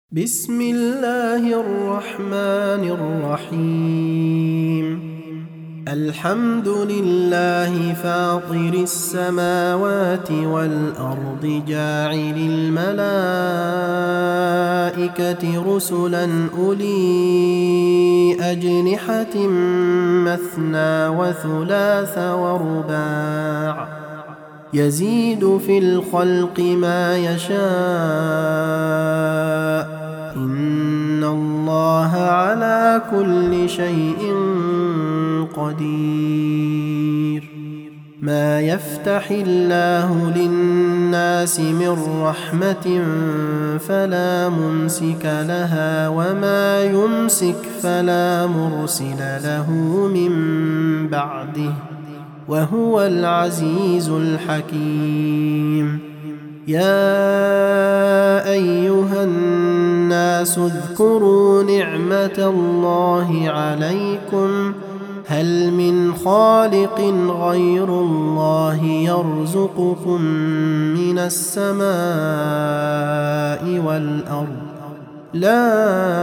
بسم الله الرحمن الرحيم. الحمد لله فاطر السماوات والأرض جاعل الملائكة رسلا أولي أجنحة مثنى وثلاث ورباع يزيد في الخلق ما يشاء إن الله على كل شيء قدير. ما يفتح الله للناس من رحمة فلا ممسك لها وما يمسك فلا مرسل له من بعده وهو العزيز الحكيم. يا أيها الناس اذكروا نعمة الله عليكم هل من خالق غير الله يرزقكم من السماء والأرض لا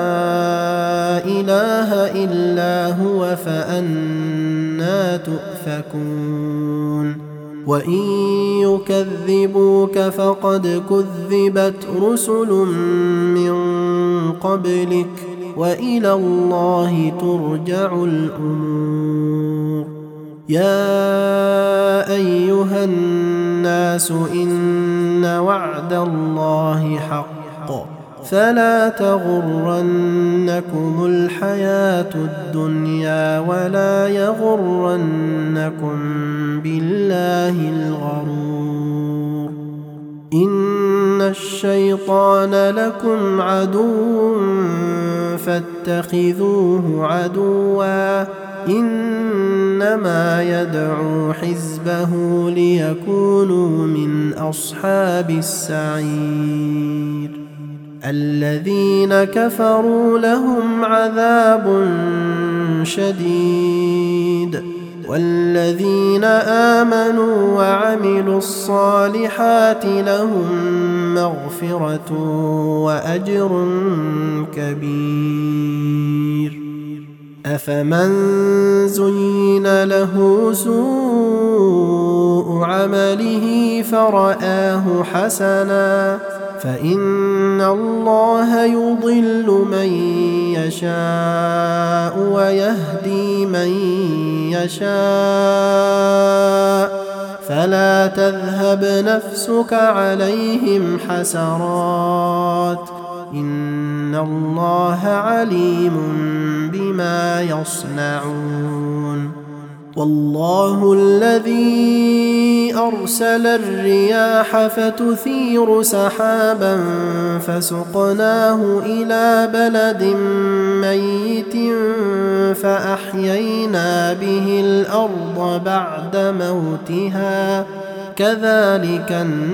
إله إلا هو فأنى تؤفكون. وإن يكذبوك فقد كذبت رسل من قبلك وإلى الله ترجع الأمور. يا أيها الناس إن وعد الله حق فلا تغرنكم الحياة الدنيا ولا يغرنكم بالله الغرور. إن الشيطان لكم عدو فاتخذوه عدوا إنما يدعو حزبه ليكونوا من أصحاب السعير. الذين كفروا لهم عذاب شديد والذين آمنوا وعملوا الصالحات لهم مغفرة وأجر كبير. أفمن زين له سوء عمله فرآه حسنا فإن الله يضل من يشاء ويهدي من يشاء فلا تذهب نفسك عليهم حسرات إن الله عليم بما يصنعون. والله الذي أرسل الرياح فتثير سحابا فسقناه إلى بلد ميت فأحيينا به الأرض بعد موتها كذلك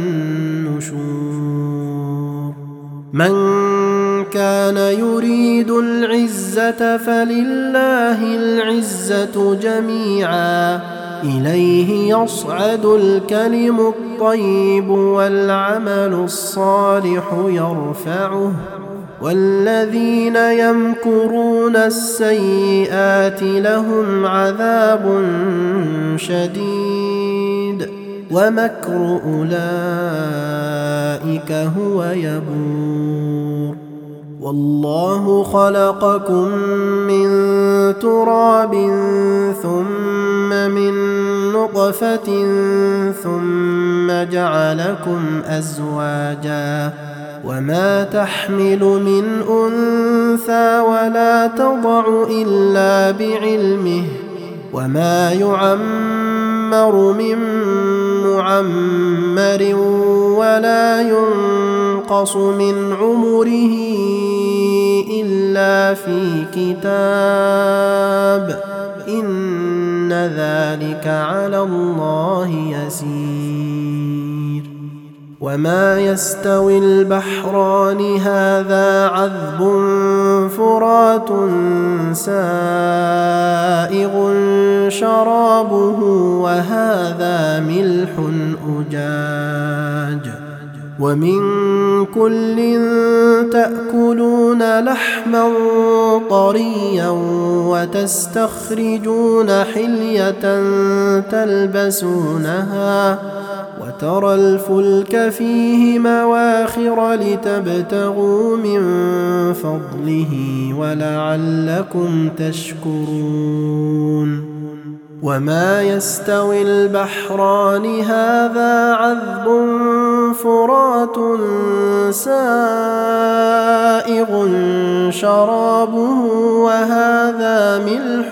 النشور. من كان يريد العزة فلله العزة جميعا إليه يصعد الكلم الطيب والعمل الصالح يرفعه والذين يمكرون السيئات لهم عذاب شديد ومكر أولئك هو يبور. والله خلقكم من تراب ثم من نطفة ثم جعلكم أزواجا وما تحمل من أنثى ولا تضع إلا بعلمه وما يعمر من معمر ولا ينقص من عمره إلا في كتاب إن ذلك على الله يسير. وما يستوي البحران هذا عذب فرات سائغ شرابه وهذا ملح أجاج ومن كل تأكلون لحما طريا وتستخرجون حلية تلبسونها وترى الفلك فيه مواخر لتبتغوا من فضله ولعلكم تشكرون وما يستوي البحران هذا عذب فرات سائغ شرابه وهذا ملح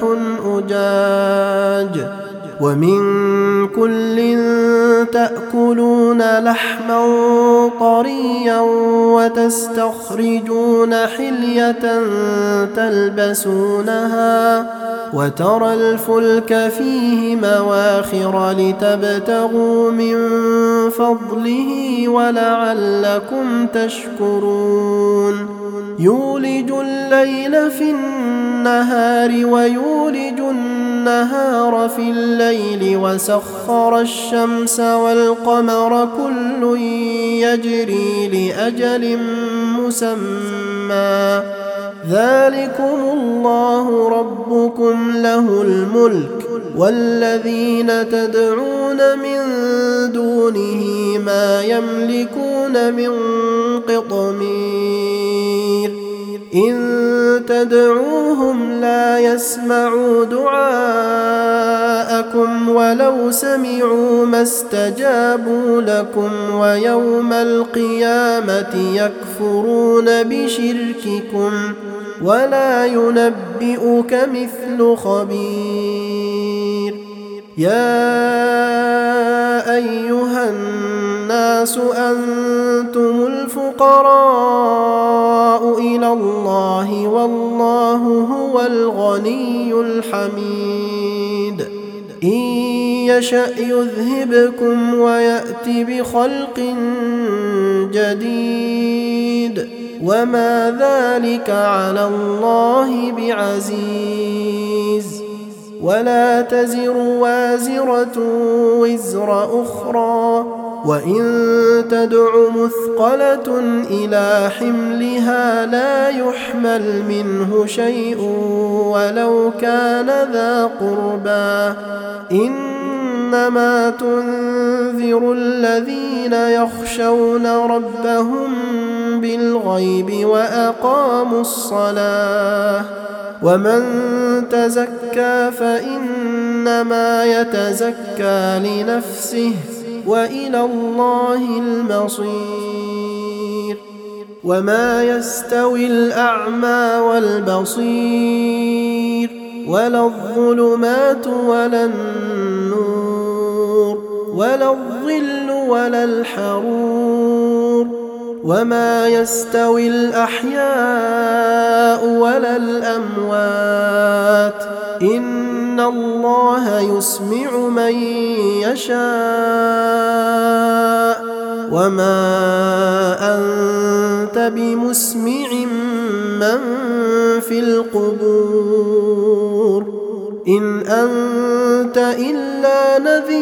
أجاج ومن كل تأكلون لحما طريا وتستخرجون حلية تلبسونها وترى الفلك فيه مواخر لتبتغوا من فضله ولعلكم تشكرون يولج الليل في النهار ويولج النهار في الليل وسخر الشمس والقمر كل يجري لأجل مسمى ذلكم الله ربكم له الملك والذين تدعون من دونه ما يملكون من قطمير إن تدعوهم لا يسمعوا دعاءكم ولو سمعوا ما استجابوا لكم ويوم القيامة يكفرون بشرككم ولا ينبئك مثل خبير يا أيها الناس أنتم الفقراء إلى الله والله هو الغني الحميد إن يشأ يذهبكم ويأت بخلق جديد وما ذلك على الله بعزيز ولا تزر وازرة وزر أخرى وإن تدع مثقلة إلى حملها لا يحمل منه شيء ولو كان ذا قربى إنما تنذر الذين يخشون ربهم بالغيب وأقاموا الصلاة ومن تزكى فإنما يتزكى لنفسه وإلى الله المصير وما يستوي الأعمى والبصير ولا الظلمات ولا النور ولا الظل ولا الحرور وما يستوي الأحياء ولا الأموات إن الله يسمع من يشاء وما أنت بمسمع من في القبور إن أنت إلا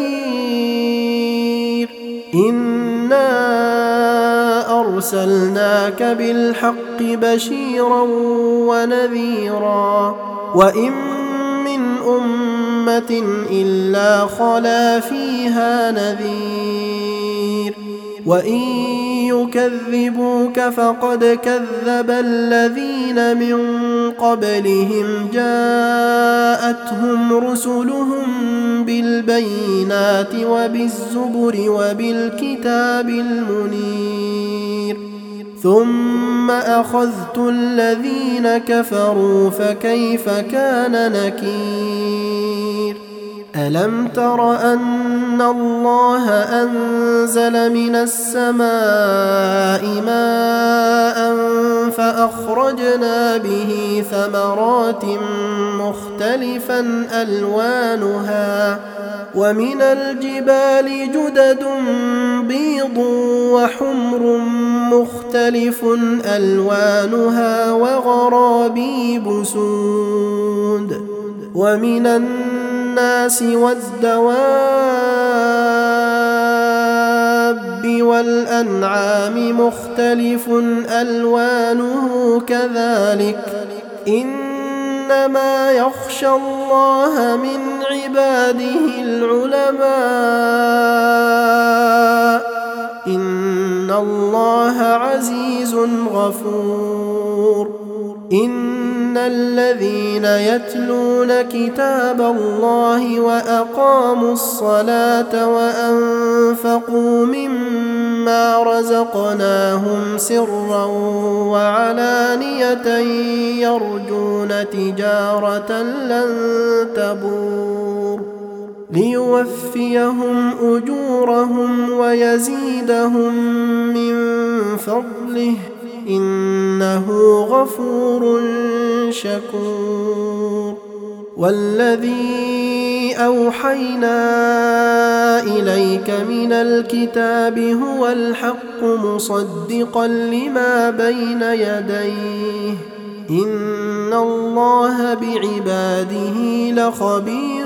نذير إنا أرسلناك بالحق بشيرا ونذيرا وإن من أمة إلا خلا فيها نذير وإن يكذبوك فقد كذب الذين من قبلهم جاءتهم رسلهم بالبينات وبالزبر وبالكتاب المنير ثم أخذت الذين كفروا فكيف كان نكير ألم تر أن الله أنزل من السماء ماء فأخرجنا به ثمرات مختلفا ألوانها ومن الجبال جدد بيض وحمر مختلف ألوانها وغرابيب سود ومن الناس والدواب الدَّابِّ وَالْأَنْعَامِ مُخْتَلِفٌ أَلْوَانُهُ كَذَلِكَ إِنَّمَا يَخْشَى اللَّهَ مِنْ عِبَادِهِ الْعُلَمَاءُ إِنَّ اللَّهَ عَزِيزٌ غَفُورٌ إِنَّ الَّذِينَ يَتْلُونَ كِتَابَ اللَّهِ وَأَقَامُوا الصَّلَاةَ وَأَنفَقُوا مِمَّا رَزَقْنَاهُمْ سِرًّا وَعَلَانِيَةً يَرْجُونَ تِجَارَةً لَّن تَبُورَ لِيُوَفِّيَهُمْ أُجُورَهُمْ وَيَزِيدَهُم مِّن فَضْلِهِ إِنَّهُ غَفُورٌ شَكُورٌ وَالَّذِي أَوْحَيْنَا إِلَيْكَ مِنَ الْكِتَابِ هُوَ الْحَقُّ مُصَدِّقًا لِّمَا بَيْنَ يَدَيْهِ إِنَّ اللَّهَ بِعِبَادِهِ لَخَبِيرٌ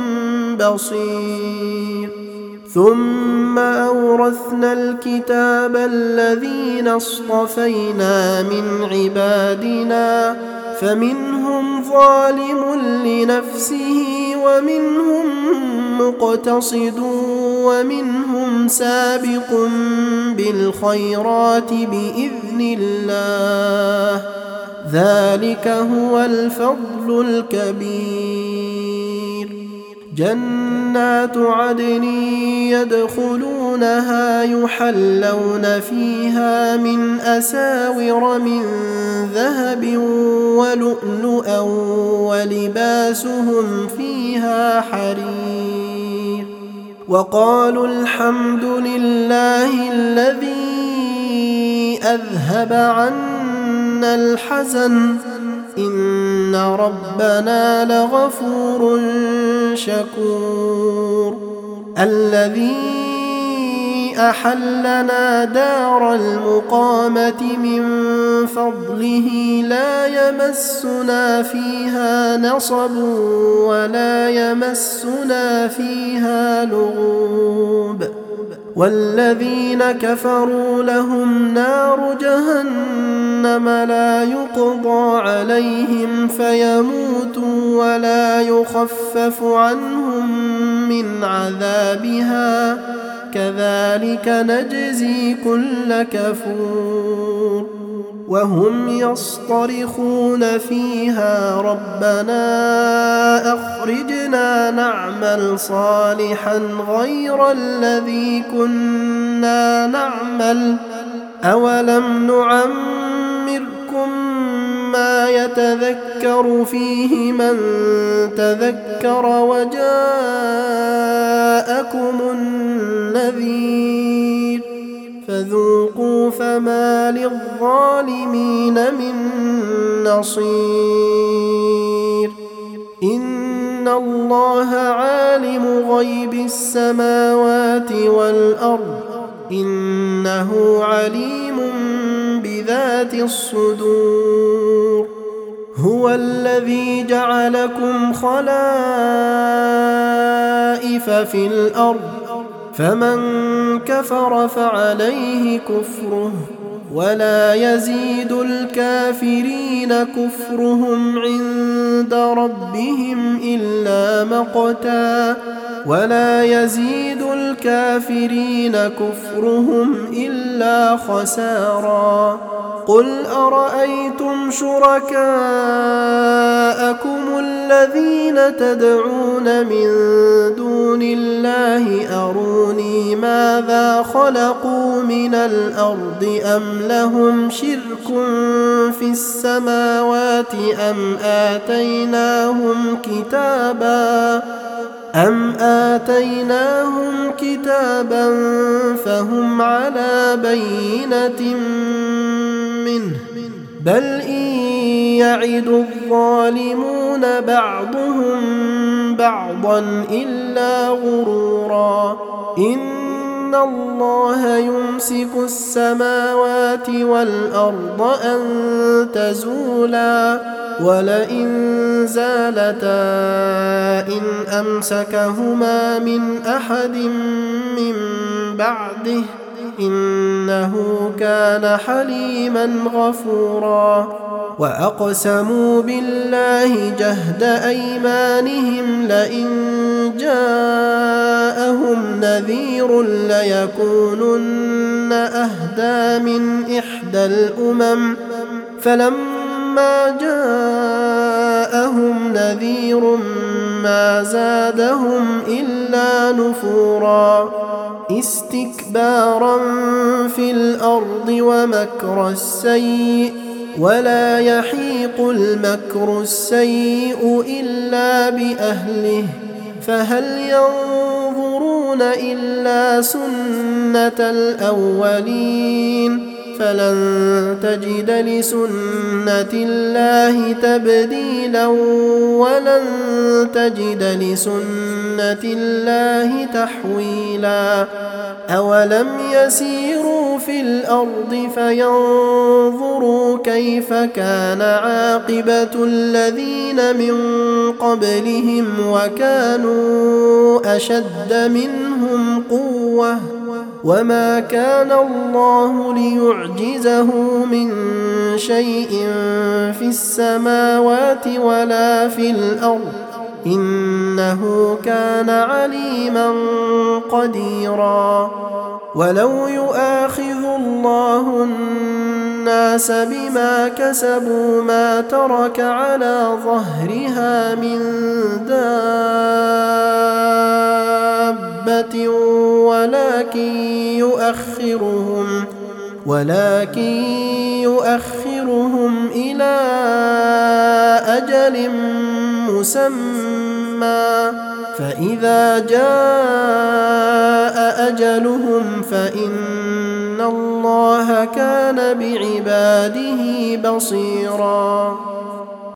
بَصِيرٌ ثُمَّ أَوْرَثْنَا الْكِتَابَ الَّذِينَ اصْطَفَيْنَا مِنْ عِبَادِنَا فَمِنْهُمْ ظَالِمٌ لِنَفْسِهِ وَمِنْهُمْ مُقْتَصِدٌ وَمِنْهُمْ سَابِقٌ بِالْخَيْرَاتِ بِإِذْنِ اللَّهِ ذَلِكَ هُوَ الْفَضْلُ الْكَبِيرُ جَنَّاتُ عَدْنٍ يَدْخُلُونَهَا يُحَلَّوْنَ فِيهَا مِنْ أَسَاوِرَ مِنْ ذَهَبٍ وَلُؤْلُؤًا وَلِبَاسُهُمْ فِيهَا حَرِيرٌ وَقَالُوا الْحَمْدُ لِلَّهِ الَّذِي أَذْهَبَ عَنَّا الْحَزَنَ إِنَّ رَبَّنَا لَغَفُورٌ شَكُورٌ الَّذِي أَحَلَّنَا دَارَ الْمُقَامَةِ مِنْ فَضْلِهِ لَا يَمَسُّنَا فِيهَا نَصَبٌ وَلَا يَمَسُّنَا فِيهَا لُغُوبٌ وَالَّذِينَ كَفَرُوا لَهُمْ نَارُ جَهَنَّمَ لَا يُقْضَى عَلَيْهِمْ فَيَمُوتُوا وَلَا يُخَفَّفُ عَنْهُمْ مِنْ عَذَابِهَا كَذَلِكَ نَجْزِي كُلَّ كَفُورٍ وَهُمْ يَصْطَرِخُونَ فِيهَا رَبَّنَا أَخْرِجْنَا نَعْمَلْ صَالِحًا غَيْرَ الَّذِي كُنَّا نَعْمَلُ أَوَلَمْ نُعَمِّرْكُم مَّا يَتَذَكَّرُ فِيهِ مَن تَذَكَّرَ وَجَاءَكُمُ النَّذِيرُ فَذُوقُوا فَمَا لِلظَّالِمِينَ مِن نَّصِيرٍ إِنَّ اللَّهَ عَالِمُ غَيْبِ السَّمَاوَاتِ وَالْأَرْضِ إِنَّهُ عَلِيمٌ بِذَاتِ الصُّدُورِ هُوَ الَّذِي جَعَلَكُمْ خَلَائِفَ فِي الْأَرْضِ فَمَن كَفَرَ فَعَلَيْهِ كُفْرُهُ وَلَا يَزِيدُ الْكَافِرِينَ كُفْرُهُمْ عِندَ رَبِّهِمْ إِلَّا مَقْتًا وَلَا يَزِيدُ الْكَافِرِينَ كُفْرُهُمْ إِلَّا خَسَارًا قُلْ أَرَأَيْتُمْ شُرَكَاءَكُمُ الَّذِينَ تَدْعُونَ مِن دُونِ اللَّهِ أَرُونِي مَاذَا خَلَقُوا مِنَ الْأَرْضِ أَمْ لَهُمْ شِرْكٌ فِي السَّمَاوَاتِ أَمْ آتَيْنَاهُمْ كِتَابًا فَهُمْ عَلَى بَيِّنَةٍ مِّنْهُ بَلْ إِن يَعِدُ الظَّالِمُونَ بَعْضُهُم بَعْضًا إِلَّا غُرُورًا إِنَّ إن الله يمسك السماوات والأرض أن تزولا ولئن زالتا إن أمسكهما من أحد من بعده إنه كان حليما غفورا وأقسموا بالله جهد أيمانهم لئن جاءهم نذير ليكونن أهدى من إحدى الأمم فلما جاءهم نذير ما زادهم إلا نفورا استكبارا في الأرض ومكر السيء ولا يحيق المكر السيء إلا بأهله فهل ينظرون إلا سنة الأولين فلن تجد لسنة الله تبديلا ولن تجد لسنة الله تحويلا أولم يسيروا في الأرض فينظروا كيف كان عاقبة الذين من قبلهم وكانوا أشد منهم قوة وما كان الله ليعجزه من شيء في السماوات ولا في الأرض إنه كان عليما قديرا ولو يؤاخذ الله الناس بما كسبوا ما ترك على ظهرها من دابة ولكن يؤخرهم إلى أجل مسمى فإذا جاء أجلهم فإن الله كان بعباده بصيرا